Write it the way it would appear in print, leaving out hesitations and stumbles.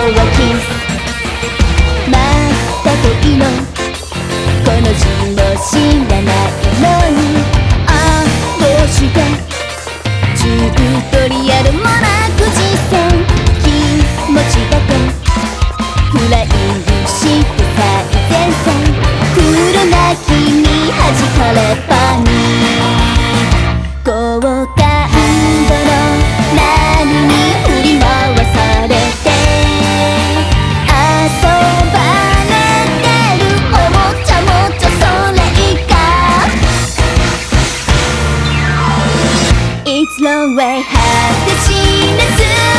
はキスまった恋のこの字も知らないのにああどうしてチュートリアルもなく実践気持ちだけフライングして最前線クールな君弾かればに好感度の波に振り回されて遊ばれてるおもちゃもちょそれ以下 It's long way 果てしなす